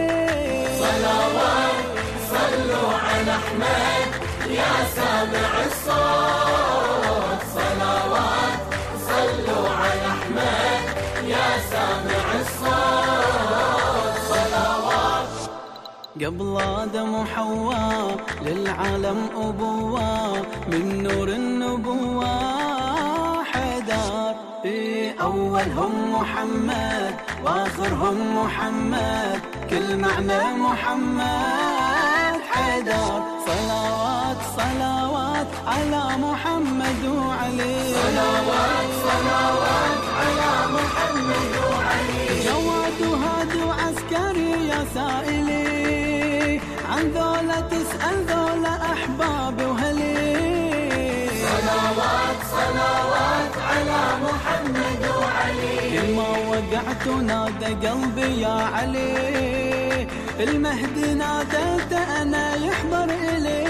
صلوات صلوا على أحمد يا سامع الصوت. صلوات صلوا على أحمد يا سامع الصوت. صلوات. قبل آدم وحواء للعالم أبوة من نور النبوة حيدر. أولهم محمد وآخرهم محمد كل معنى محمد حيدر. صلوات صلوات على محمد وعلي. صلوات صلوات على محمد وعلي. جواد وهاد وعسكري يا سائلي عن ذولا تسأل ذولا أحبابي وهلي. صلوات صلوات على محمد وعلي. كل ما وقعت ونادى قلبي يا علي المهدي ناديت أنا يحضر إلي.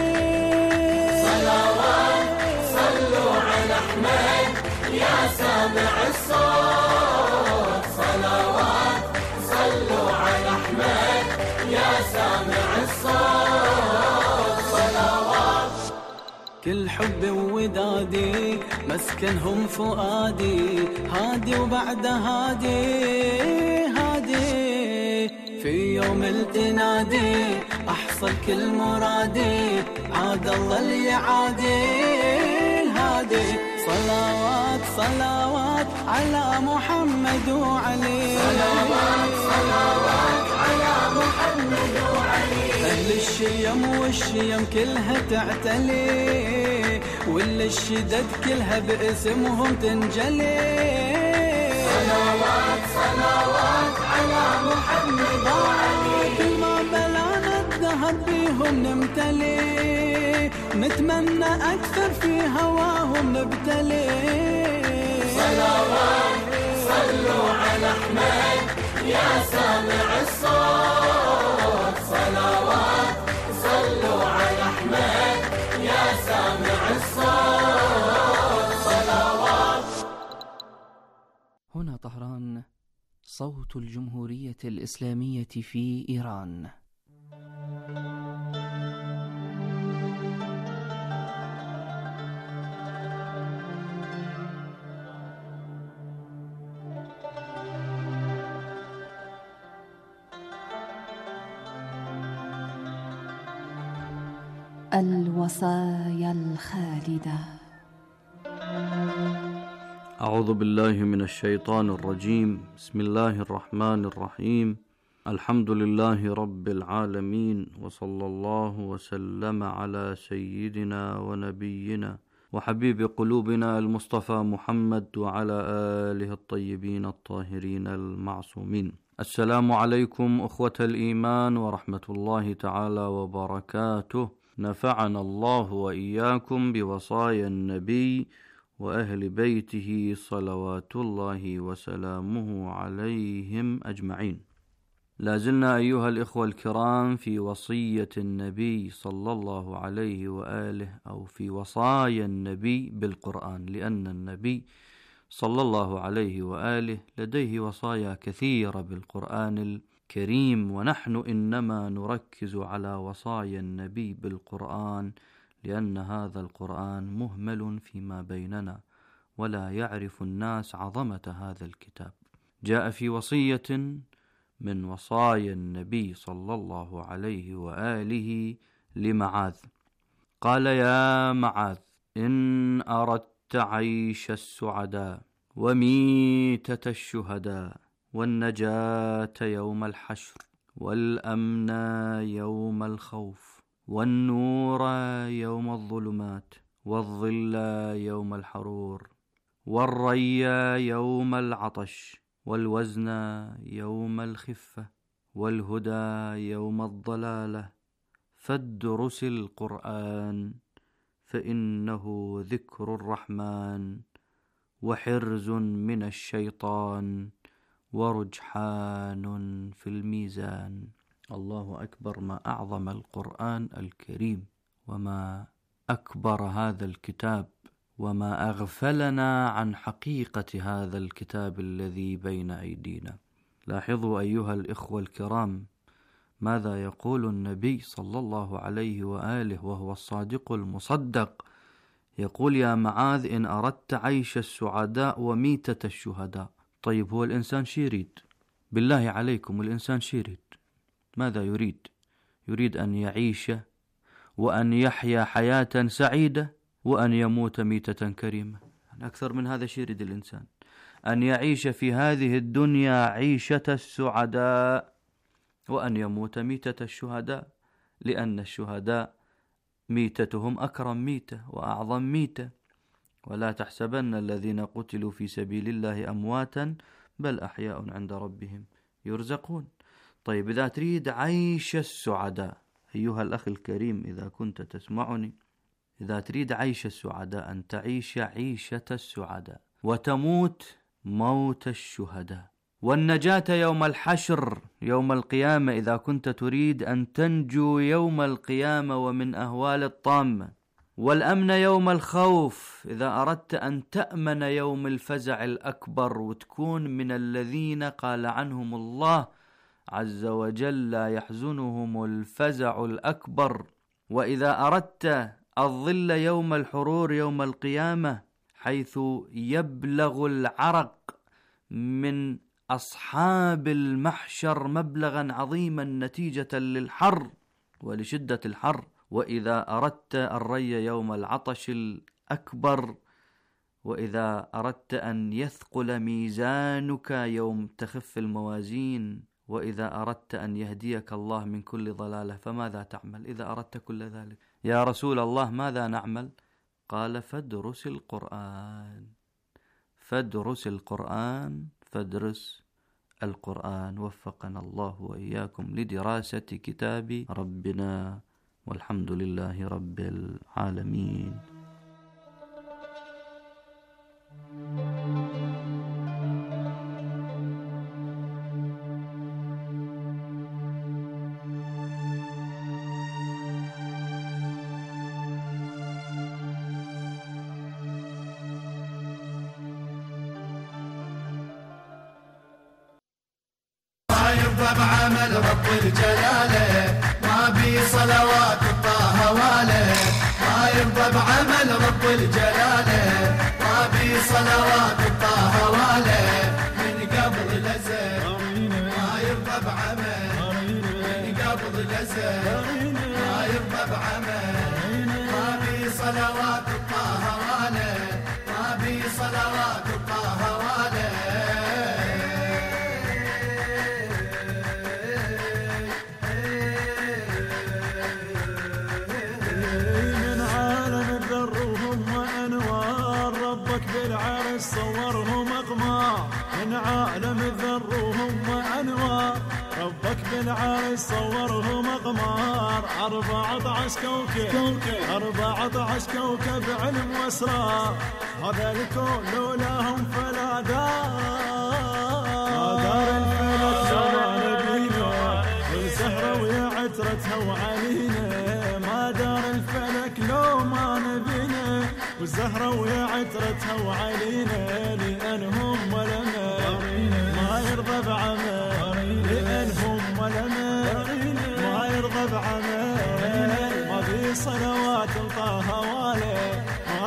صلوات صلوا على أحمد يا سامع الصوت. صلوات صلوا على أحمد يا سامع الصوت. صلوات. كل حب وودادي مسكنهم فؤادي هادي وبعد هادي هادي. في يوم التنادي أحصل كل مرادي عاد الله اللي عادي الهادي. صلوات صلوات على محمد وعلي. صلوات صلوات على محمد وعلي. أهل الشيم والشيم كلها تعتلي واللي الشدد كلها باسمهم تنجلي. صلوات صلوات على محمد وعلي. كل ما بلانا الذهب بيهم نمتلي نتمنى أكثر في هواهم نبتلي. صلوات صلوا على أحمد يا سامع الصوت. صلوات صلوا على أحمد يا سامع الصوت. صلوات. هنا طهران صوت الجمهورية الإسلامية في إيران. الوصايا الخالدة. أعوذ بالله من الشيطان الرجيم. بسم الله الرحمن الرحيم. الحمد لله رب العالمين وصلى الله وسلم على سيدنا ونبينا وحبيب قلوبنا المصطفى محمد وعلى آله الطيبين الطاهرين المعصومين. السلام عليكم أخوة الإيمان ورحمة الله تعالى وبركاته. نفعنا الله وإياكم بوصايا النبي وأهل بيته صلوات الله وسلامه عليهم أجمعين. لازلنا أيها الإخوة الكرام في وصية النبي صلى الله عليه وآله أو في وصايا النبي بالقرآن، لأن النبي صلى الله عليه وآله لديه وصايا كثيرة بالقرآن الكريم، ونحن إنما نركز على وصايا النبي بالقرآن لأن هذا القرآن مهمل فيما بيننا، ولا يعرف الناس عظمة هذا الكتاب. جاء في وصية من وصايا النبي صلى الله عليه وآله لمعاذ، قال: يا معاذ، إن أردت عيش السعداء وميتة الشهداء والنجاة يوم الحشر والأمن يوم الخوف والنور يوم الظلمات والظل يوم الحرور والري يوم العطش والوزن يوم الخفة والهدى يوم الضلالة، فادرس القرآن فإنه ذكر الرحمن وحرز من الشيطان ورجحان في الميزان. الله أكبر، ما أعظم القرآن الكريم، وما أكبر هذا الكتاب، وما أغفلنا عن حقيقة هذا الكتاب الذي بين أيدينا. لاحظوا أيها الإخوة الكرام ماذا يقول النبي صلى الله عليه وآله وهو الصادق المصدق. يقول: يا معاذ، إن أردت عيش السعداء وميتة الشهداء. طيب، هو الإنسان شي يريد؟ بالله عليكم، الإنسان شي يريد؟ ماذا يريد؟ يريد أن يعيش وأن يحيا حياة سعيدة وأن يموت ميتة كريمة. أكثر من هذا شي يريد الإنسان؟ أن يعيش في هذه الدنيا عيشة السعداء وأن يموت ميتة الشهداء، لأن الشهداء ميتتهم أكرم ميتة وأعظم ميتة. ولا تحسبن الذين قتلوا في سبيل الله أمواتا بل أحياء عند ربهم يرزقون. طيب، إذا تريد عيش السعداء أيها الأخ الكريم، إذا كنت تسمعني، إذا تريد عيش السعداء، أن تعيش عيشة السعداء وتموت موت الشهداء، والنجاة يوم الحشر يوم القيامة، إذا كنت تريد أن تنجو يوم القيامة ومن أهوال الطامة، والأمن يوم الخوف، إذا أردت أن تأمن يوم الفزع الأكبر وتكون من الذين قال عنهم الله عز وجل لا يحزنهم الفزع الأكبر. وإذا أردت الظل يوم الحرور يوم القيامة، حيث يبلغ العرق من أصحاب المحشر مبلغا عظيما نتيجة للحر ولشدة الحر. وإذا أردت الري يوم العطش الأكبر، وإذا أردت أن يثقل ميزانك يوم تخف الموازين، وإذا أردت أن يهديك الله من كل ضلالة، فماذا تعمل إذا أردت كل ذلك؟ يا رسول الله، ماذا نعمل؟ قال: فادرس القرآن، فادرس القرآن، فادرس القرآن. وفقنا الله وإياكم لدراسة كتاب ربنا، والحمد لله رب العالمين. بعمل رب الجلالة ما بي صلوات الطه واله، ما يرضى بعمل رب الجلالة ما بي صلوات الطه واله، من قبل لزل ما يرضى بعمل، من قبل لزل ما يرضى بعمل، ما بي صلوات الطه واله، ما بي صلوات الطه واله. صورهم أقمار من عالم الذر وهم أنوار، ربك بالعرش صورهم أقمار 14 كوكب 14 كوكب علم واسرار، هذا الكون لولاهم فلا دار الفلك زمان بينا والزهرة ويا عترتها وعلينا، ما دار الفلك لو ما نبينا والزهرة ويا عترتها وعلينا، لأنهم ولنا ما يرضى بعمل، لأنهم ولنا ما يرضى بعمل، ما في صلوات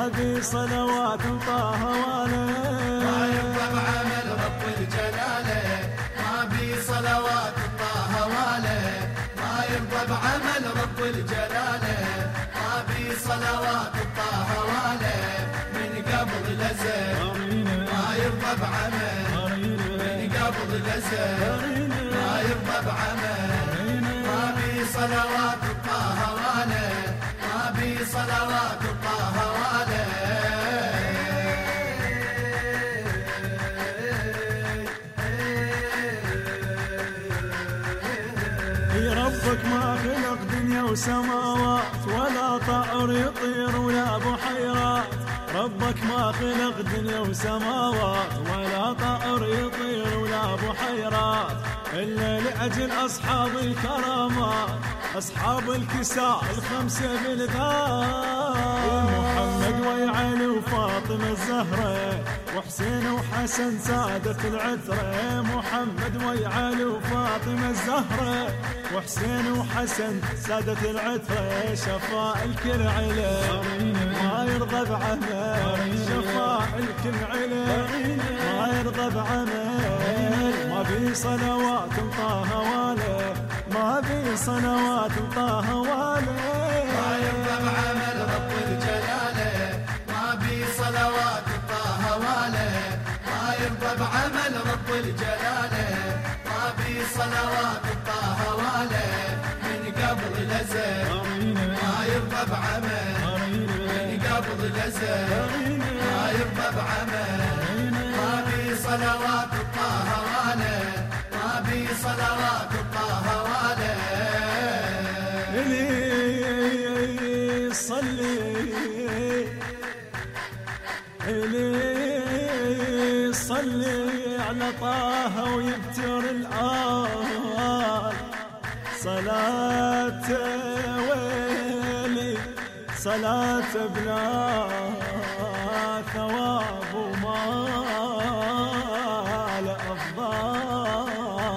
ما في صلوات طه وآله ما يرضى بعمل رب الجلالة ما في صلوات طه وآله ما يرضى بعمل رب الجلالة ما في صلوات طه وآله من قبل لزل ما يرضى بعمل من قبل لزل ما يرضى بعمل ما في صلوات طه وآله ما في صلوات طه وآله ربك ما خلق دنيا وسماوات ولا طائر يطير ولا بحيرات ربك ما خلق دنيا وسماوات ولا طائر يطير ولا بحيرات إلا لأجل أصحاب الكرامات أصحاب الكساء الخمسة بالذات محمد وعلي وفاطمة الزهرة وحسين وحسن سادة العثرة محمد وعلي وفاطمة الزهرة وحسين وحسن سادة العثرة شفاء الكل عليه ما يرضى بعمل شفاء الكل عليه ما يرضى بعمل ما في صلوات طه وآله ما في صلوات طه وآله ما يرضى بعمل رب الجلالة ما في صلوات طه وآله ما يرضى بعمل رب الجلالة ما في صلوات طه وآله من قبل لزل ما يرضى بعمل من قبل لزل ما يرضى بعمل ما في صلوات طه وآله ما في صلوات طه وآله صلي على طه ويبتر الآل صلاة ويلي صلاة بلا ثواب ومال أفضل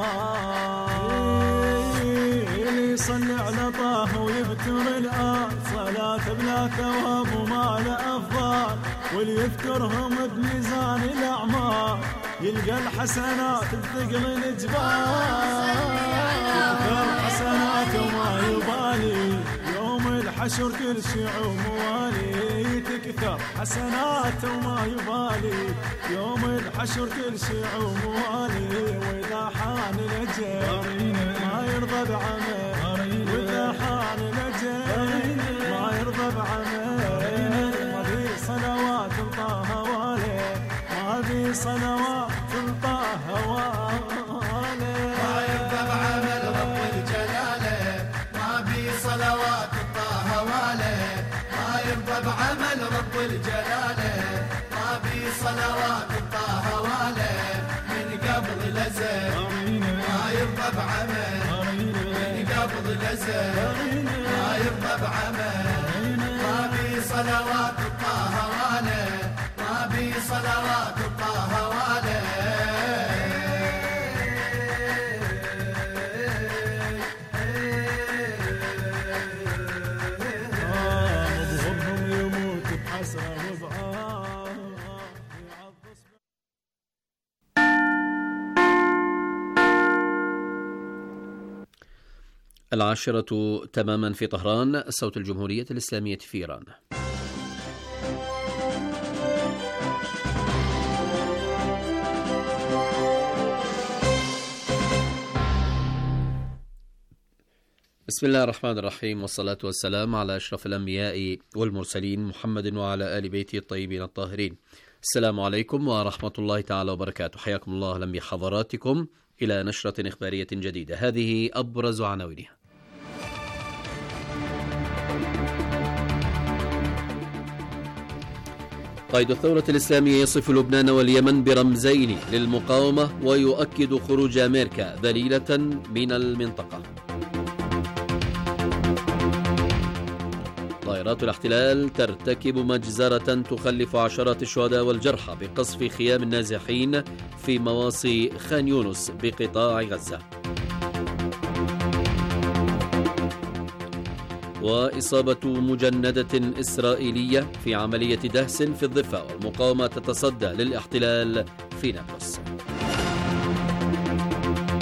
صلي على طه ويبتر الآل صلاة بلا ثواب ومال أفضل واللي يذكرهم بميزان الأعمال يلقى الحسنات بثقل الجبال يذكر حسنات وما يبالي يوم الحشر كل شيء موالي تكثر حسنات وما يبالي يوم الحشر كل شيء موالي وإذا حان الأجل ما يرضى بعمل وإذا حان الأجل ما يرضى بعمل ما في صلوات طه وآله ما في صلوات طه وآله ما يرضى بعمل رب الجلالة ما في صلوات طه وآله ما يرضى بعمل رب الجلالة ما في صلوات طه وآله من قبل لزل ما يرضى بعمل من قبل لزل ما يرضى بعمل ما في صلوات طه وآله ما في صلوات طه وآله مبغضهم يموت بحسرة وبعار العاشرة تماما في طهران صوت الجمهورية الإسلامية في إيران. بسم الله الرحمن الرحيم والصلاة والسلام على أشرف الأنبياء والمرسلين محمد وعلى آل بيته الطيبين الطاهرين. السلام عليكم ورحمة الله تعالى وبركاته. حياكم الله أهلا بحضراتكم إلى نشرة إخبارية جديدة. هذه أبرز عناوينها. قائد الثورة الإسلامية يصف لبنان واليمن برمزين للمقاومة ويؤكد خروج أمريكا ذليلة من المنطقة. طائرات الاحتلال ترتكب مجزرة تخلف عشرات الشهداء والجرحى بقصف خيام النازحين في مواصي خان يونس بقطاع غزة. وإصابة مجندة إسرائيلية في عملية دهس في الضفة، والمقاومة تتصدى للاحتلال في نابلس.